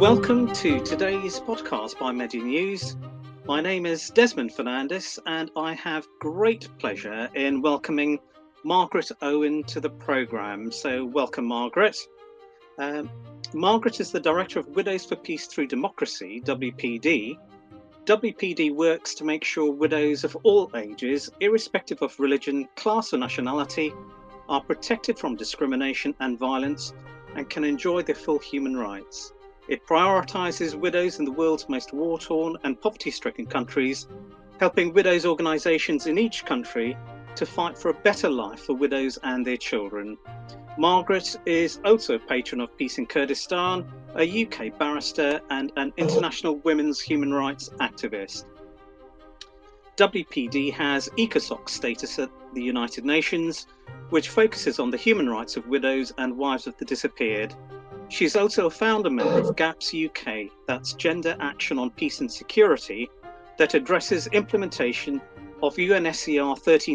Welcome to today's podcast by Media News. My name is Desmond Fernandez and I have great pleasure in welcoming Margaret Owen to the programme. So welcome, Margaret. Margaret is the Director of Widows for Peace Through Democracy, WPD. WPD works to make sure widows of all ages, irrespective of religion, class or nationality, are protected from discrimination and violence and can enjoy their full human rights. It prioritises widows in the world's most war-torn and poverty-stricken countries, helping widows' organisations in each country to fight for a better life for widows and their children. Margaret is also a patron of Peace in Kurdistan, a UK barrister and an international women's human rights activist. WPD has ECOSOC status at the United Nations, which focuses on the human rights of widows and wives of the disappeared. She's also a founder member of GAPS UK, that's Gender Action on Peace and Security, that addresses implementation of UNSCR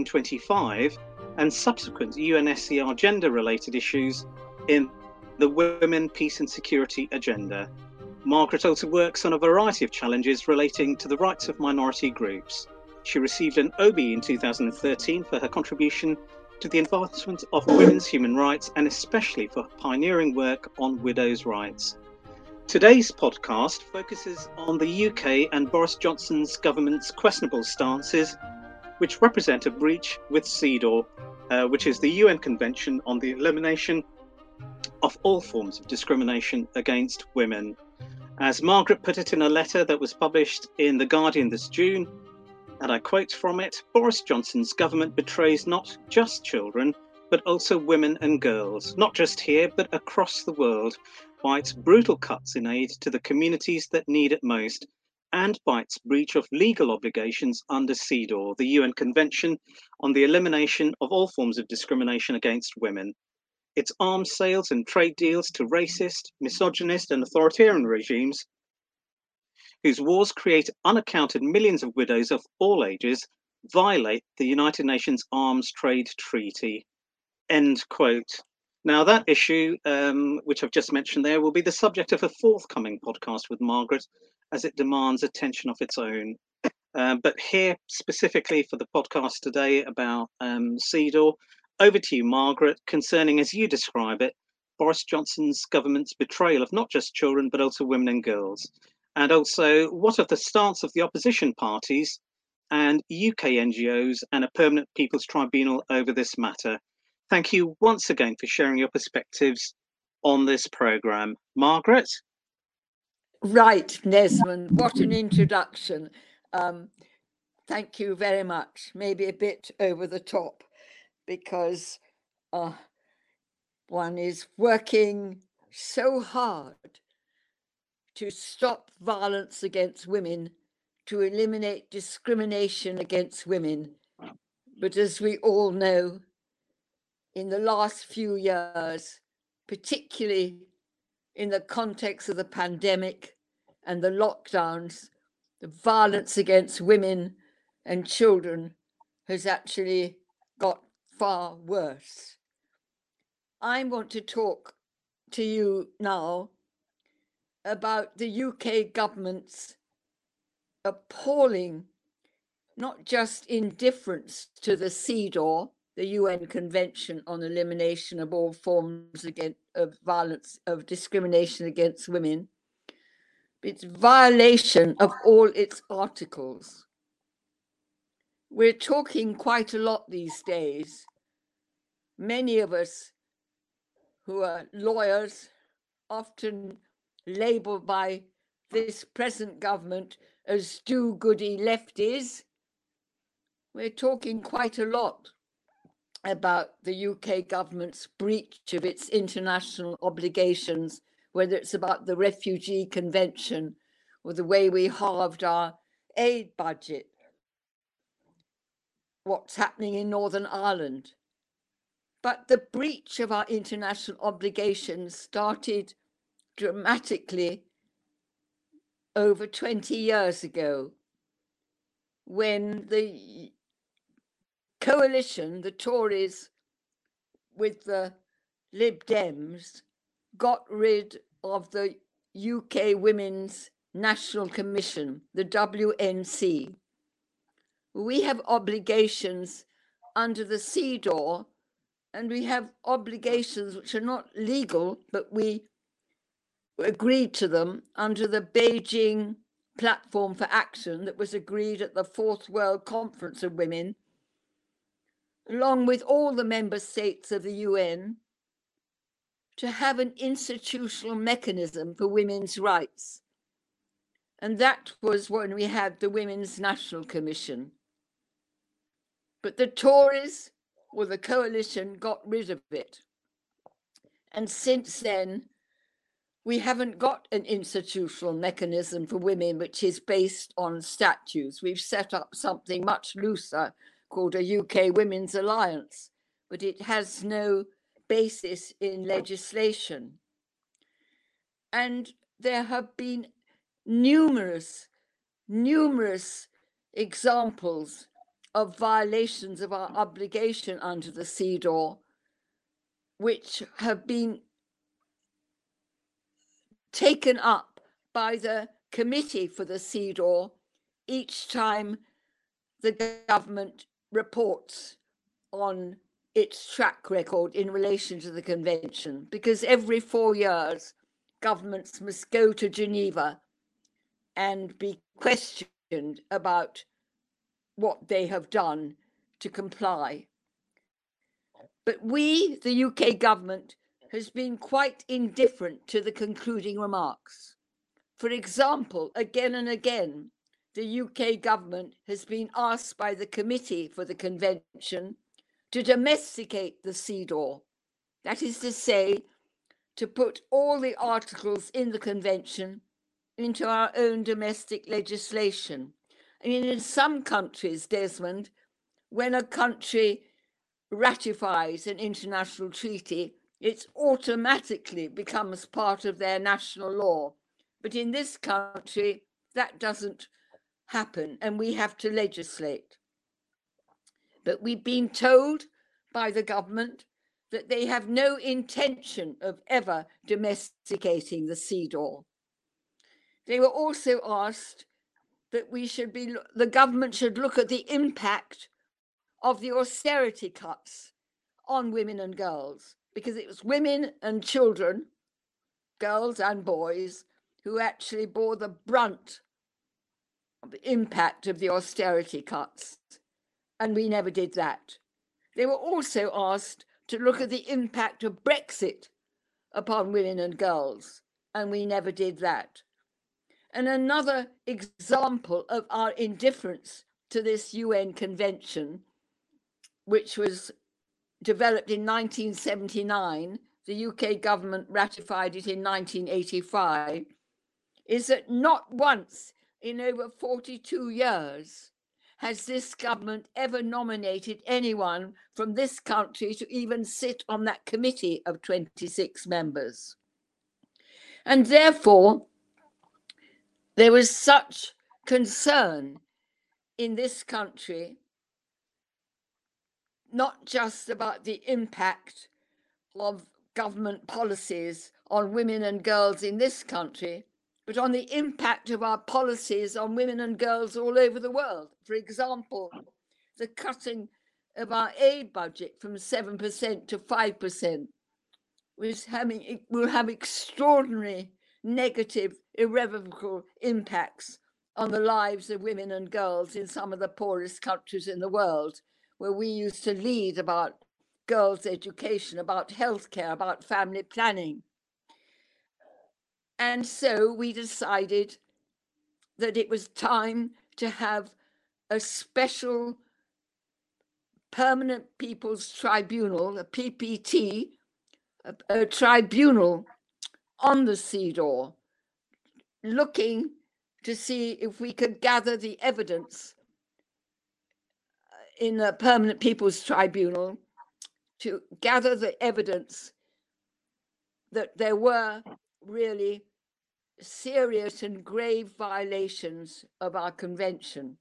1325 and subsequent UNSCR gender-related issues in the Women, Peace and Security agenda. Margaret also works on a variety of challenges relating to the rights of minority groups. She received an Obie in 2013 for her contribution to the advancement of women's human rights and especially for pioneering work on widows' rights. Today's podcast focuses on the UK and Boris Johnson's government's questionable stances, which represent a breach with CEDAW, which is the UN Convention on the Elimination of All Forms of Discrimination Against Women. As Margaret put it in a letter that was published in The Guardian this June, and I quote from it, Boris Johnson's government betrays not just children, but also women and girls, not just here, but across the world, by its brutal cuts in aid to the communities that need it most, and by its breach of legal obligations under CEDAW, the UN Convention on the Elimination of All Forms of Discrimination Against Women. Its arms sales and trade deals to racist, misogynist and authoritarian regimes whose wars create unaccounted millions of widows of all ages, violate the United Nations Arms Trade Treaty. End quote. Now that issue, which I've just mentioned there, will be the subject of a forthcoming podcast with Margaret as it demands attention of its own. But here specifically for the podcast today about CEDAW, over to you, Margaret, concerning, as you describe it, Boris Johnson's government's betrayal of not just children, but also women and girls. And also, what of the stance of the opposition parties and UK NGOs and a permanent People's Tribunal over this matter? Thank you once again for sharing your perspectives on this programme. Margaret? Right, Desmond, what an introduction. Thank you very much. Maybe a bit over the top because one is working so hard to stop violence against women, to eliminate discrimination against women. But as we all know, in the last few years, particularly in the context of the pandemic and the lockdowns, the violence against women and children has actually got far worse. I want to talk to you now about the UK government's appalling, not just indifference to the CEDAW, the UN Convention on Elimination of All Forms of Violence, of Discrimination Against Women, but its violation of all its articles. We're talking quite a lot these days. Many of us who are lawyers, often labelled by this present government as do-goody lefties, we're talking quite a lot about the UK government's breach of its international obligations, whether it's about the Refugee Convention or the way we halved our aid budget, what's happening in Northern Ireland. But the breach of our international obligations started dramatically over 20 years ago when the coalition, the Tories with the Lib Dems, got rid of the UK Women's National Commission, the WNC. We have obligations under the CEDAW, and we have obligations which are not legal, but we agreed to them under the Beijing Platform for Action that was agreed at the Fourth World Conference of Women, along with all the member states of the UN, to have an institutional mechanism for women's rights. And that was when we had the Women's National Commission. But the Tories, or the coalition, got rid of it. And since then, we haven't got an institutional mechanism for women which is based on statutes. We've set up something much looser called a UK Women's Alliance, but it has no basis in legislation. And there have been numerous examples of violations of our obligation under the CEDAW, which have been taken up by the committee for the CEDAW each time the government reports on its track record in relation to the convention, because every 4 years governments must go to Geneva and be questioned about what they have done to comply. But we, the UK government, has been quite indifferent to the concluding remarks. For example, again and again, the UK government has been asked by the Committee for the Convention to domesticate the CEDAW. That is to say, to put all the articles in the Convention into our own domestic legislation. I mean, in some countries, Desmond, when a country ratifies an international treaty, it automatically becomes part of their national law. But in this country, that doesn't happen, and we have to legislate. But we've been told by the government that they have no intention of ever domesticating the CEDAW. They were also asked that the government should look at the impact of the austerity cuts on women and girls, because it was women and children, girls and boys, who actually bore the brunt of the impact of the austerity cuts, and we never did that. They were also asked to look at the impact of Brexit upon women and girls, and we never did that. And another example of our indifference to this UN convention, which was developed in 1979, the UK government ratified it in 1985, is that not once in over 42 years has this government ever nominated anyone from this country to even sit on that committee of 26 members. And therefore, there was such concern in this country, not just about the impact of government policies on women and girls in this country, but on the impact of our policies on women and girls all over the world. For example, the cutting of our aid budget from 7% to 5% will have extraordinary negative, irrevocable impacts on the lives of women and girls in some of the poorest countries in the world, where we used to lead about girls' education, about healthcare, about family planning. And so we decided that it was time to have a special Permanent People's Tribunal, a PPT, a tribunal on the CEDAW, looking to see if we could gather the evidence in a Permanent People's Tribunal, to gather the evidence that there were really serious and grave violations of our convention.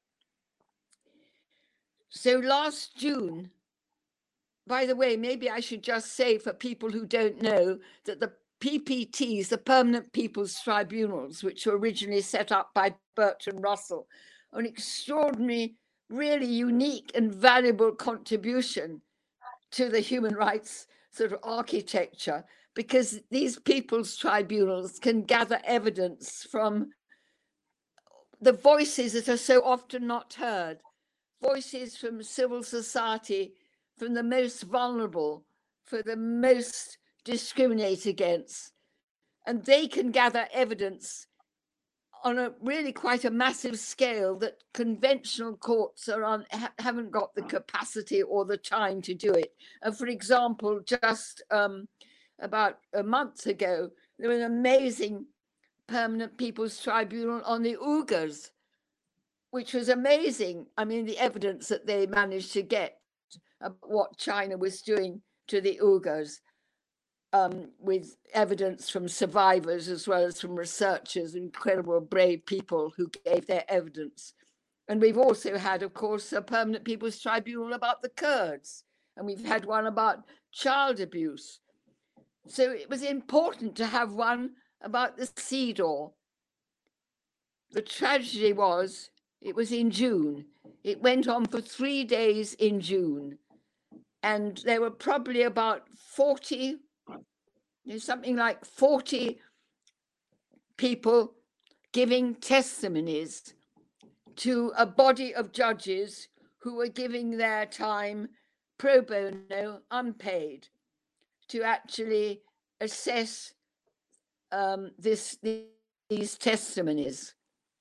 So last June, by the way, maybe I should just say for people who don't know that the PPTs, the Permanent People's Tribunals, which were originally set up by Bertrand Russell, are an extraordinary, really unique and valuable contribution to the human rights sort of architecture, because these people's tribunals can gather evidence from the voices that are so often not heard, voices from civil society, from the most vulnerable, for the most discriminated against. And they can gather evidence on a really quite a massive scale that conventional courts haven't got the capacity or the time to do it. And for example, just about a month ago, there was an amazing Permanent People's Tribunal on the Uyghurs, which was amazing. I mean, the evidence that they managed to get about what China was doing to the Uyghurs, with evidence from survivors as well as from researchers, incredible brave people who gave their evidence. And we've also had, of course, a Permanent People's Tribunal about the Kurds, and we've had one about child abuse. So it was important to have one about the CEDAW. The tragedy was, it was in June. It went on for 3 days in June. And there were probably about 40, something like 40 people giving testimonies to a body of judges who were giving their time pro bono, unpaid, to actually assess these testimonies.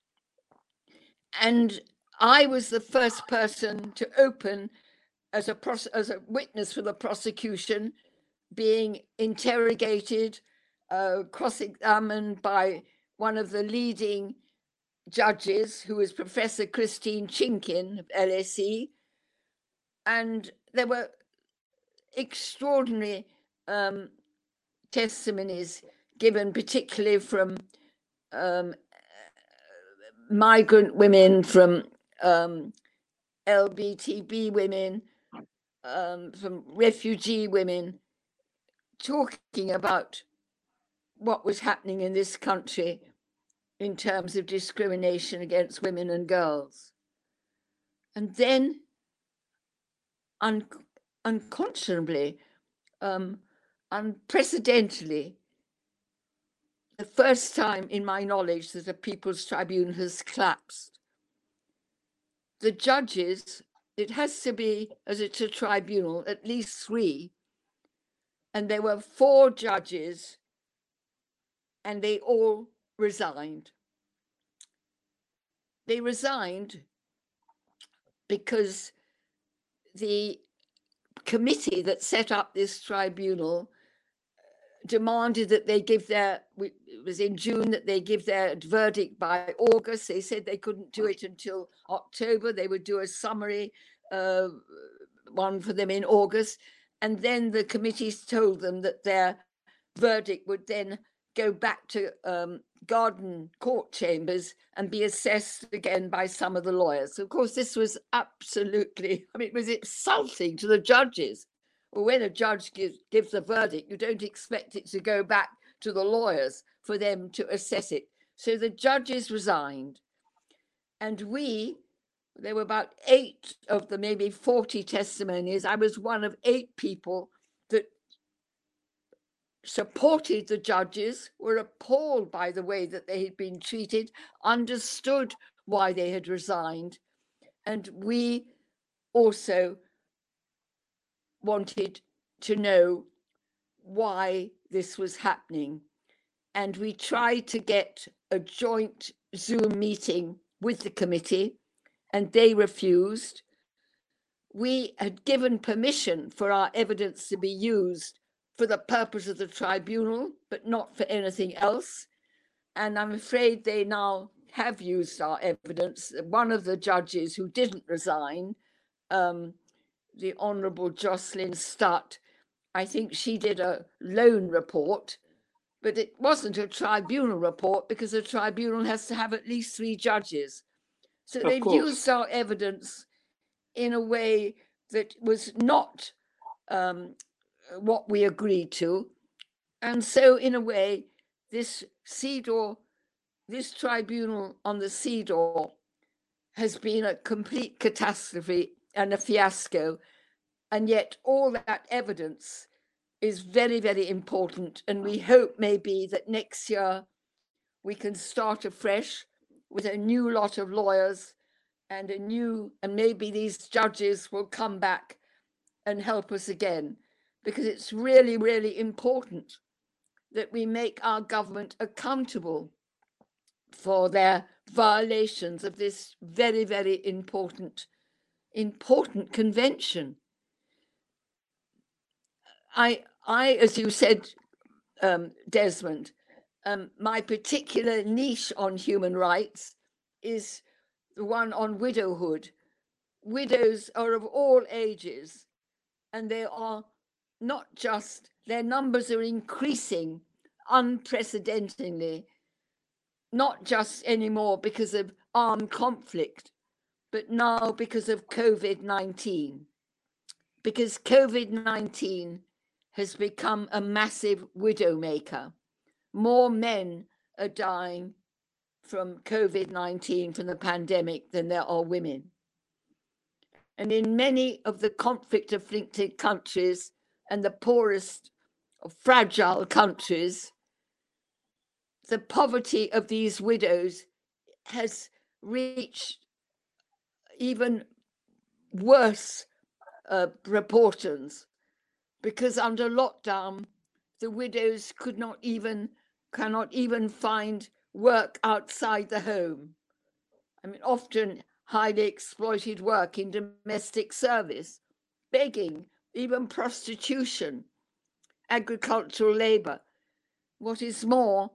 And I was the first person to open as a witness for the prosecution, being interrogated, cross-examined by one of the leading judges, who was Professor Christine Chinkin of LSE. And there were extraordinary testimonies given, particularly from migrant women, from LGBTB women, from refugee women, talking about what was happening in this country in terms of discrimination against women and girls. And then, unconscionably, unprecedentedly, the first time in my knowledge that a People's Tribunal has collapsed. The judges, it has to be, as it's a tribunal, at least 3. And there were 4 judges, and they all resigned. They resigned because the committee that set up this tribunal demanded that they give it was in June, that they give their verdict by August. They said they couldn't do it until October. They would do a summary one for them in August. And then the committees told them that their verdict would then go back to Garden Court chambers and be assessed again by some of the lawyers. Of course, this was absolutely, it was insulting to the judges. Well, when a judge gives a verdict, you don't expect it to go back to the lawyers for them to assess it. So the judges resigned. And there were about 8 of the maybe 40 testimonies. I was one of 8 people that supported the judges, were appalled by the way that they had been treated, understood why they had resigned. And we also wanted to know why this was happening. And we tried to get a joint Zoom meeting with the committee, and they refused. We had given permission for our evidence to be used for the purpose of the tribunal, but not for anything else. And I'm afraid they now have used our evidence. One of the judges who didn't resign, the Honourable Jocelyn Stutt, I think she did a loan report, but it wasn't a tribunal report because a tribunal has to have at least 3 judges. So they've used our evidence in a way that was not what we agreed to. And so, in a way, this CEDAW, this tribunal on the CEDAW has been a complete catastrophe and a fiasco. And yet all that evidence is very, very important. And we hope maybe that next year we can start afresh with a new lot of lawyers and maybe these judges will come back and help us again, because it's really, really important that we make our government accountable for their violations of this very, very important convention. I, as you said, Desmond, my particular niche on human rights is the one on widowhood. Widows are of all ages, and they are not just, their numbers are increasing unprecedentedly, not just anymore because of armed conflict, but now because of COVID-19. Because COVID-19 has become a massive widow maker. More men are dying from COVID-19, from the pandemic, than there are women. And in many of the conflict-afflicted countries and the poorest of fragile countries, the poverty of these widows has reached even worse proportions, because under lockdown, the widows cannot even find work outside the home. I mean, often highly exploited work in domestic service, begging, even prostitution, agricultural labor. What is more,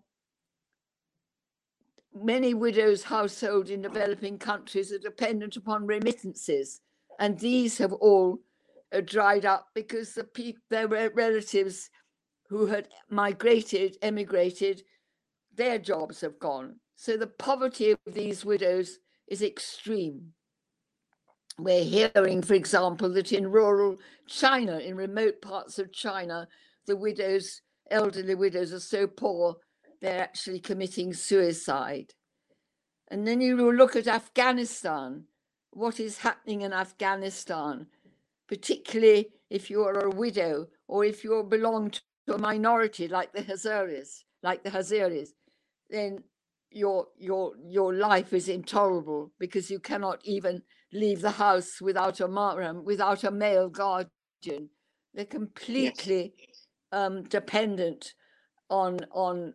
many widows' households in developing countries are dependent upon remittances, and these have all dried up because their relatives who had emigrated, their jobs have gone. So the poverty of these widows is extreme. We're hearing, for example, that in rural China, in remote parts of China, the elderly widows are so poor, they're actually committing suicide. And then you look at Afghanistan, what is happening in Afghanistan, particularly if you're a widow or if you belong to a minority like the Hazaris, then your life is intolerable, because you cannot even leave the house without a mahram, without a male guardian. They're completely dependent on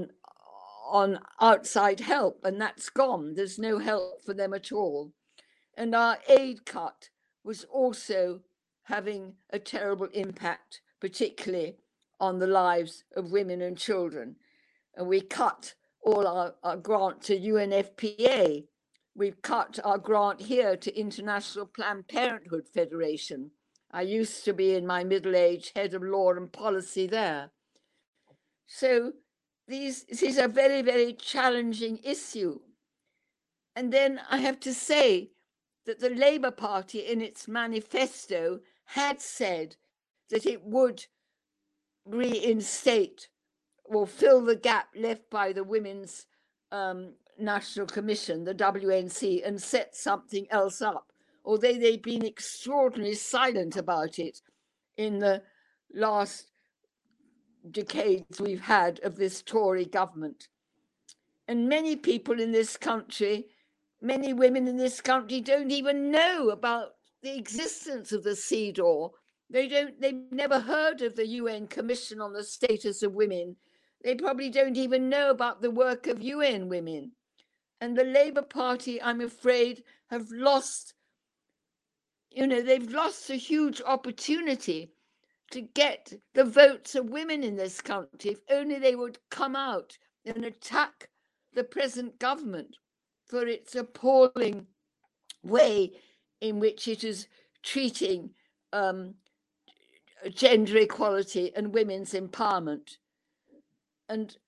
outside help, and that's gone. There's no help for them at all. And our aid cut was also having a terrible impact, particularly on the lives of women and children. And we cut all our grant to UNFPA. We've cut our grant here to International Planned Parenthood Federation. I used to be, in my middle age, head of law and policy there. So this is a very, very challenging issue. And then I have to say that the Labour Party in its manifesto had said that it would reinstate or fill the gap left by the Women's National Commission, the WNC, and set something else up, although they've been extraordinarily silent about it in the last decades we've had of this Tory government. And many people in this country, many women in this country, don't even know about the existence of the CEDAW. They've never heard of the UN Commission on the Status of Women. They probably don't even know about the work of UN Women. And the Labour Party, I'm afraid, have lost, they've lost a huge opportunity to get the votes of women in this country. If only they would come out and attack the present government for its appalling way in which it is treating gender equality and women's empowerment. And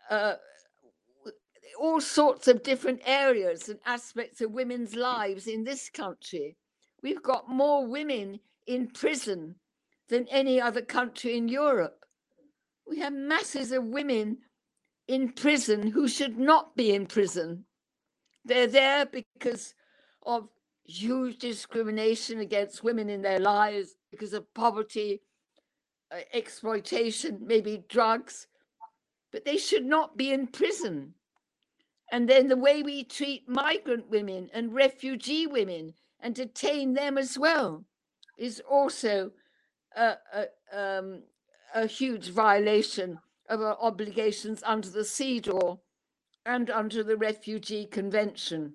all sorts of different areas and aspects of women's lives in this country. We've got more women in prison than any other country in Europe. We have masses of women in prison who should not be in prison. They're there because of huge discrimination against women in their lives, because of poverty, exploitation, maybe drugs, but they should not be in prison. And then the way we treat migrant women and refugee women and detain them as well is also a huge violation of our obligations under the CEDAW and under the Refugee Convention.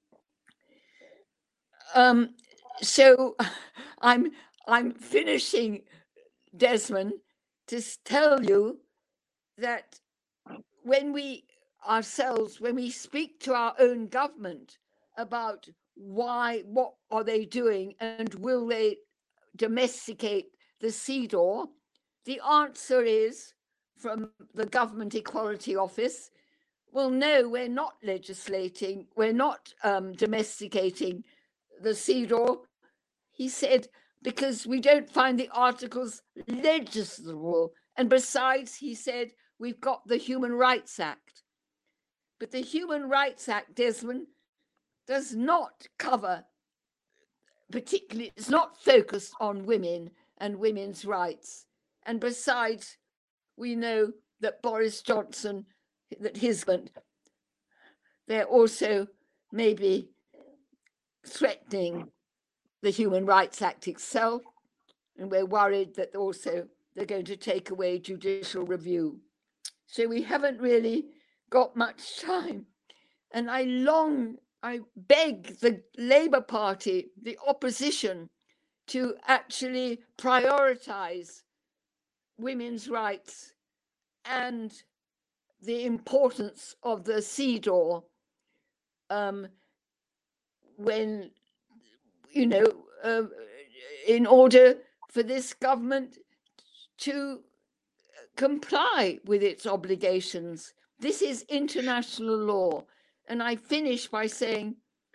So I'm finishing, Desmond, to tell you that when we speak to our own government about what are they doing and will they domesticate the CEDAW, the answer is from the Government Equality Office, well, no, we're not legislating, we're not domesticating the CEDAW. He said, because we don't find the articles legislable. And besides, he said, we've got the Human Rights Act. But the Human Rights Act, Desmond, does not cover, particularly, it's not focused on women and women's rights. And besides, we know that Boris Johnson, that his government, they're also maybe threatening the Human Rights Act itself, and we're worried that also they're going to take away judicial review. So we haven't really got much time. And I beg the Labour Party, the opposition, to actually prioritise women's rights and the importance of the CEDAW when, in order for this government to comply with its obligations. This is international law. And I finish by saying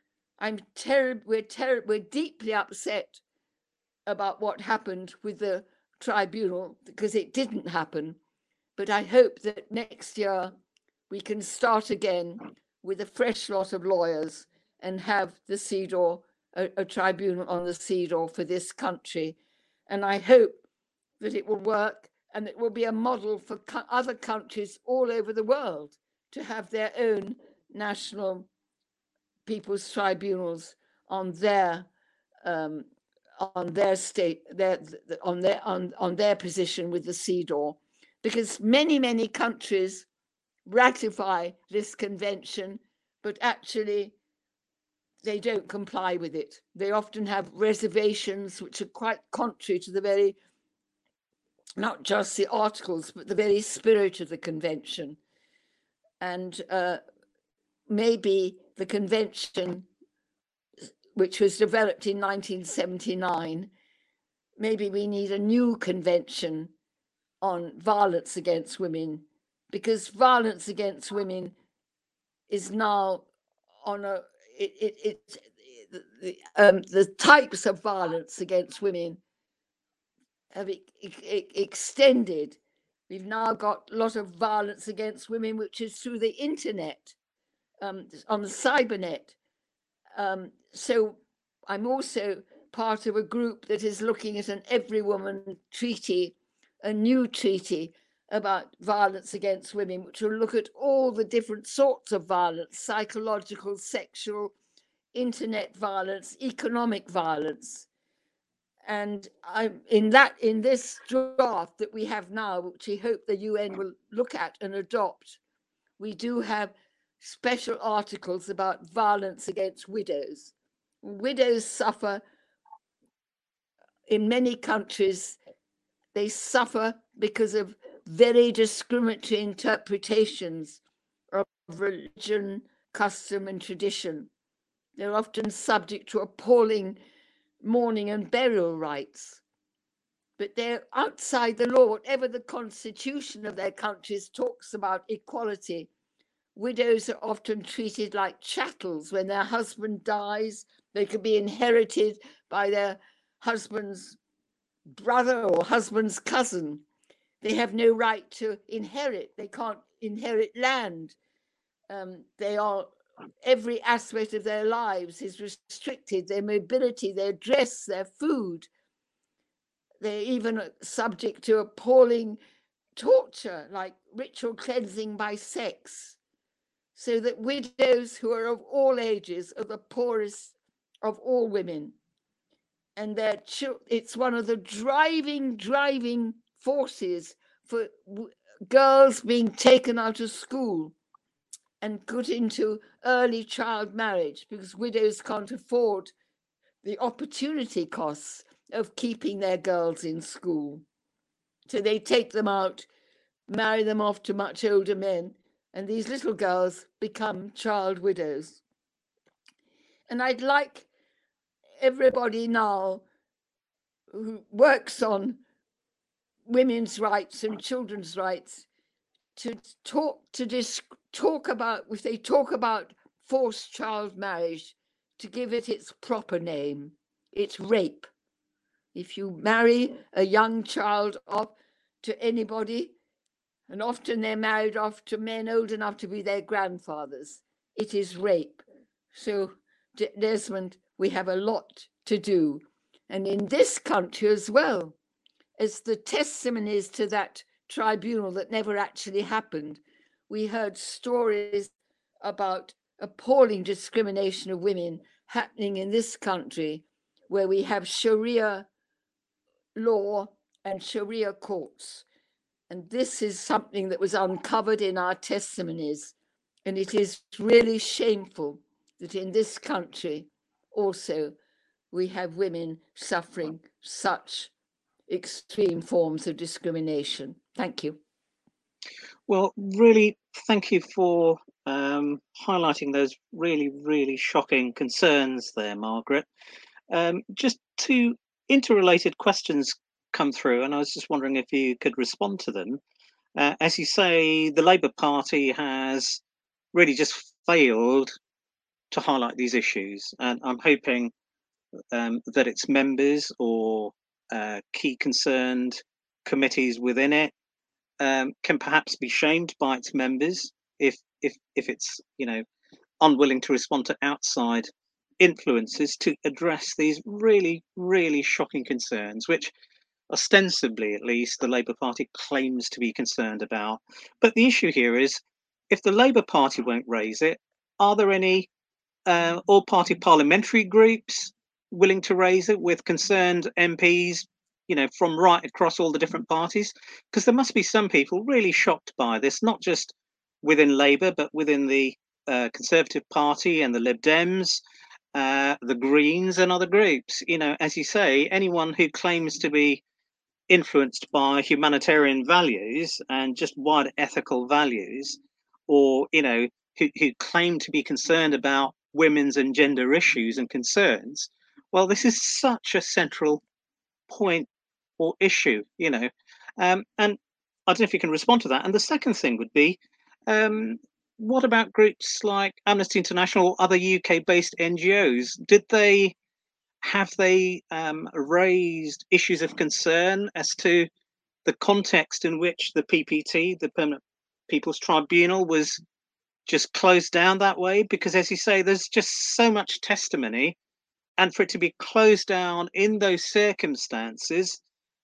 we're deeply upset about what happened with the tribunal, because it didn't happen. But I hope that next year we can start again with a fresh lot of lawyers and have the CEDAW, a tribunal on the CEDAW for this country. And I hope that it will work and it will be a model for other countries all over the world to have their own national people's tribunals on their state, on their position with the CEDAW, because many countries ratify this convention, but actually they don't comply with it. They often have reservations which are quite contrary to the very, not just the articles, but the very spirit of the convention. And maybe the convention, which was developed in 1979, maybe we need a new convention on violence against women, because violence against women is now on the types of violence against women have extended. We've now got a lot of violence against women, which is through the internet, on the cybernet. So I'm also part of a group that is looking at an Every Woman treaty, a new treaty about violence against women, which will look at all the different sorts of violence: psychological, sexual, internet violence, economic violence. And in this draft that we have now, which we hope the UN will look at and adopt, we do have special articles about violence against widows. Widows suffer in many countries. They suffer because of very discriminatory interpretations of religion, custom, and tradition. They're often subject to appalling mourning and burial rights. But they're outside the law. Whatever the constitution of their countries talks about equality, widows are often treated like chattels. When their husband dies, they can be inherited by their husband's brother or husband's cousin. They have no right to inherit. They can't inherit land. They are, every aspect of their lives is restricted, their mobility, their dress, their food. They're even subject to appalling torture, like ritual cleansing by sex, so that widows who are of all ages are the poorest of all women. And it's one of the driving forces for girls being taken out of school and put into early child marriage, because widows can't afford the opportunity costs of keeping their girls in school. So they take them out, marry them off to much older men, and these little girls become child widows. And I'd like everybody now who works on women's rights and children's rights to talk about, if they talk about forced child marriage, to give it its proper name. It's rape. If you marry a young child off to anybody, and often they're married off to men old enough to be their grandfathers, it is rape. So, Desmond, we have a lot to do. And in this country as well, as the testimonies to that tribunal that never actually happened, we heard stories about appalling discrimination of women happening in this country, where we have Sharia law and Sharia courts. And this is something that was uncovered in our testimonies. And it is really shameful that in this country also we have women suffering such extreme forms of discrimination. Thank you. Well, really, thank you for highlighting those really shocking concerns there, Margaret. Just two interrelated questions come through, and I was just wondering if you could respond to them. As you say, the Labour Party has really just failed to highlight these issues, and I'm hoping that its members or key concerned committees within it can perhaps be shamed by its members if it's, you know, unwilling to respond to outside influences to address these really shocking concerns, which ostensibly at least the Labour Party claims to be concerned about. But the issue here is, if the Labour Party won't raise it, are there any all party parliamentary groups willing to raise it with concerned MPs, you know, from right across all the different parties? Because there must be some people really shocked by this, not just within Labour, but within the Conservative Party and the Lib Dems, the Greens and other groups. You know, as you say, anyone who claims to be influenced by humanitarian values and just wider ethical values, or, you know, who claim to be concerned about women's and gender issues and concerns, well, this is such a central point or issue, you know. And I don't know if you can respond to that. And the second thing would be, what about groups like Amnesty International or other UK-based NGOs? Have they raised issues of concern as to the context in which the PPT, the Permanent People's Tribunal, was just closed down that way? Because, as you say, there's just so much testimony, and for it to be closed down in those circumstances,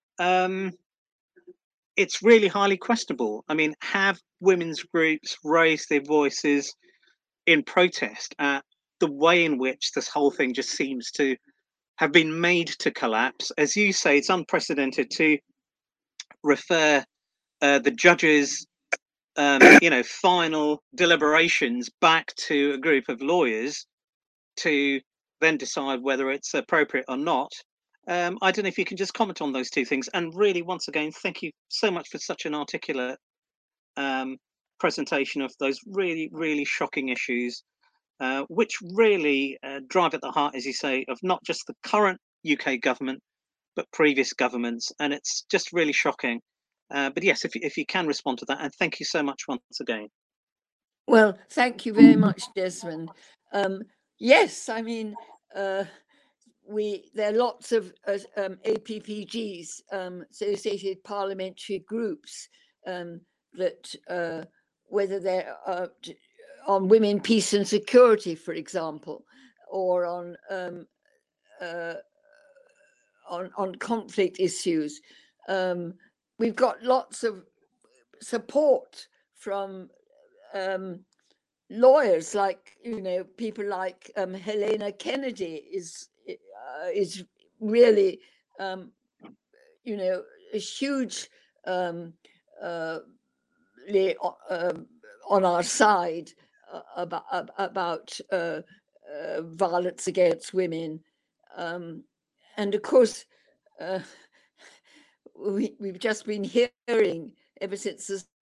it's really highly questionable. I mean, have women's groups raised their voices in protest at the way in which this whole thing just seems to have been made to collapse? As you say, it's unprecedented to refer the judges' you know, final deliberations back to a group of lawyers to then decide whether it's appropriate or not. I don't know if you can just comment on those two things. And really, once again, thank you so much for such an articulate presentation of those really shocking issues, which really drive at the heart, as you say, of not just the current UK government, but previous governments. And it's just really shocking. But yes, if you can respond to that, and thank you so much once again. Well, thank you very much, Desmond. Yes, I mean, there are lots of APPGs, associated parliamentary groups, that whether they're on women, peace and security, for example, or on conflict issues. We've got lots of support from lawyers, like, people like Helena Kennedy is really, a huge on our side about violence against women. And of course, we've just been hearing ever since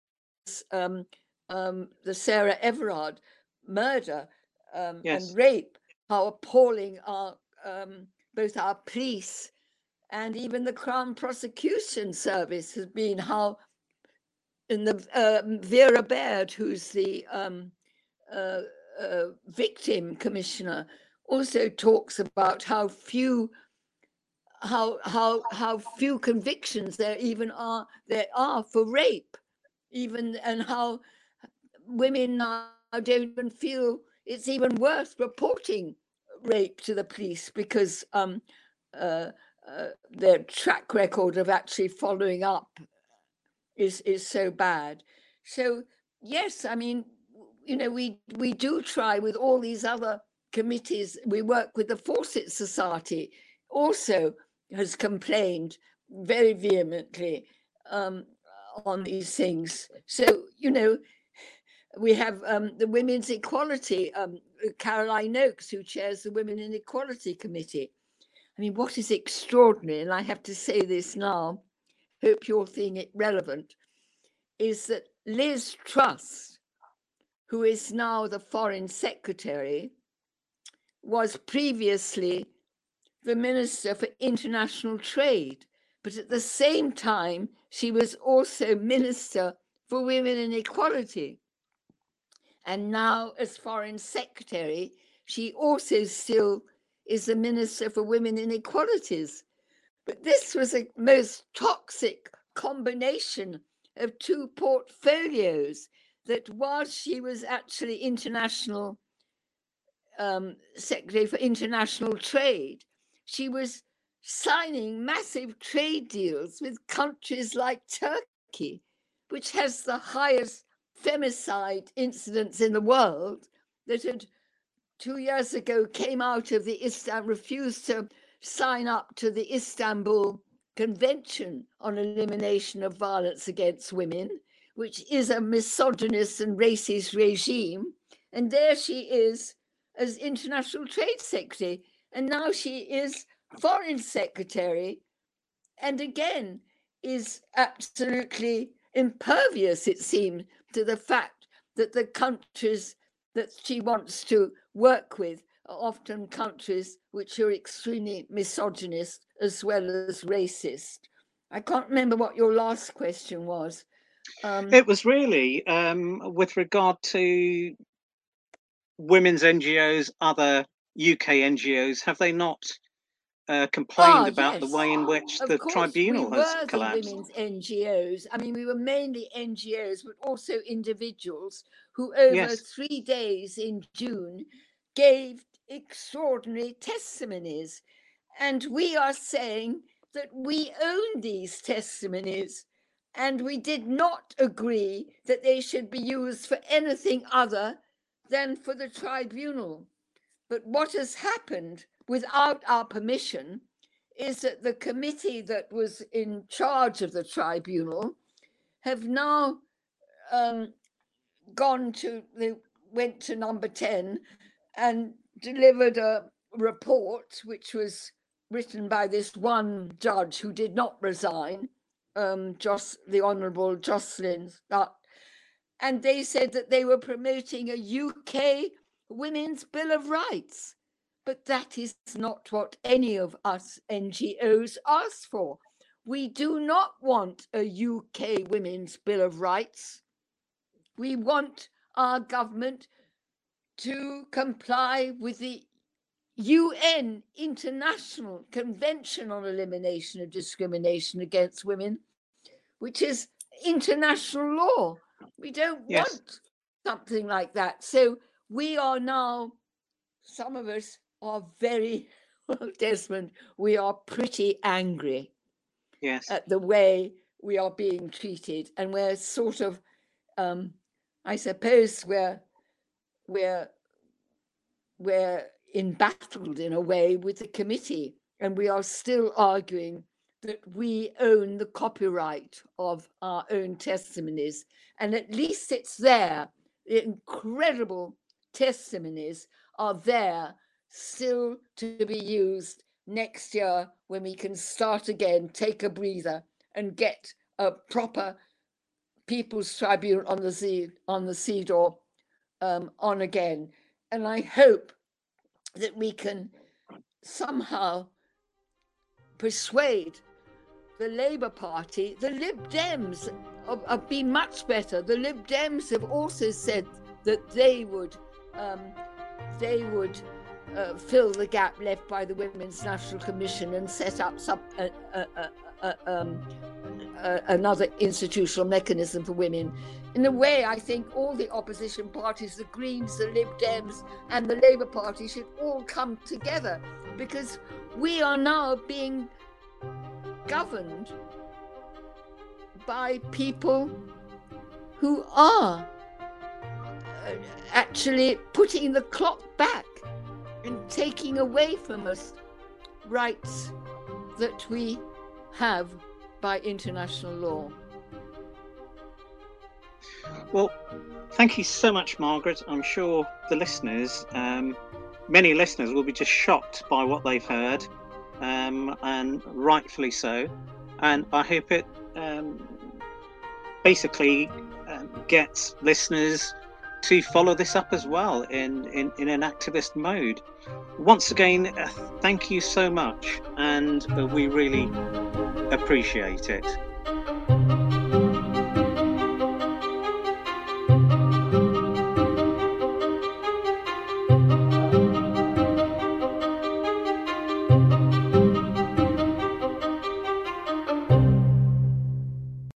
the Sarah Everard murder Yes. and rape, how appalling both our police and even the Crown Prosecution Service has been. How in the Vera Baird, who's the victim commissioner, also talks about how few convictions there are for rape, even, and how women now don't even feel it's even worth reporting rape to the police because their track record of actually following up is so bad. So yes, I mean, we do try with all these other committees. We work with the Fawcett Society, also has complained very vehemently on these things. So, we have the Women's Equality, Caroline Oakes, who chairs the Women in Equality Committee. I mean, what is extraordinary, and I have to say this now, hope you're seeing it relevant, is that Liz Truss, who is now the Foreign Secretary, was previously the Minister for International Trade, but at the same time, she was also Minister for Women and Equality. And now, as Foreign Secretary, she also still is the Minister for Women and Equalities. But this was a most toxic combination of two portfolios, that while she was actually International Secretary for International Trade, she was signing massive trade deals with countries like Turkey, which has the highest femicide incidence in the world, that had 2 years ago came out of refused to sign up to the Istanbul Convention on Elimination of Violence Against Women, which is a misogynist and racist regime. And there she is as International Trade Secretary, and now she is Foreign Secretary, and again is absolutely impervious, it seems, to the fact that the countries that she wants to work with are often countries which are extremely misogynist as well as racist. I can't remember what your last question was. It was really with regard to women's NGOs, other UK NGOs. Have they not complained about the way in which the tribunal has collapsed? We were the women's NGOs. I mean, we were mainly NGOs, but also individuals who over 3 days in June gave extraordinary testimonies. And we are saying that we own these testimonies, and we did not agree that they should be used for anything other than for the tribunal. But what has happened without our permission is that the committee that was in charge of the tribunal have now went to number 10 and delivered a report which was written by this one judge who did not resign, the Honourable Jocelyn Stutt, and they said that they were promoting a UK Women's Bill of Rights. But that is not what any of us NGOs ask for. We do not want a UK Women's Bill of Rights. We want our government to comply with the UN International Convention on Elimination of Discrimination Against Women, which is international law. We don't want something like that. So we are now, some of us are very, well, Desmond, we are pretty angry at the way we are being treated. And we're sort of, I suppose we're embattled in a way with the committee, and we are still arguing that we own the copyright of our own testimonies, and at least it's there. The incredible testimonies are there still to be used next year when we can start again, take a breather, and get a proper People's Tribunal on the CEDAW on again. And I hope that we can somehow persuade the Labour Party. The Lib Dems have been much better. The Lib Dems have also said that they would fill the gap left by the Women's National Commission and set up another institutional mechanism for women. In a way, I think all the opposition parties, the Greens, the Lib Dems, and the Labour Party should all come together, because we are now being governed by people who are actually putting the clock back and taking away from us rights that we have by international law. Well, thank you so much, Margaret. I'm sure the listeners, many listeners, will be just shocked by what they've heard, and rightfully so. And I hope it basically gets listeners to follow this up as well in an activist mode. Once again, thank you so much, and we really appreciate it.